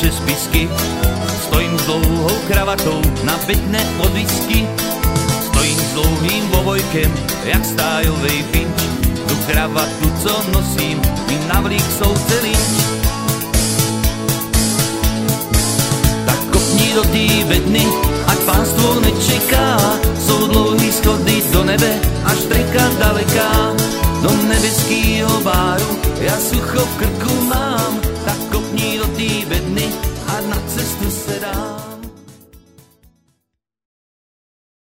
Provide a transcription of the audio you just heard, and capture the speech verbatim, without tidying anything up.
naše spisky. Stojím s dlouhou kravatou na bedne od whisky. Stojím s dlouhým vovojkem, jak stájovej finč. Tu kravatu, co nosím, mi navlík soudce Lynč. Tak kopni do tý bedny, ať pánstvo nečeká. Jsou dlouhý schody do nebe, až treka daleká. Do nebeskýho báru, ja sucho v krku mám. Tak kopni do tý bedny a na cestu se dá.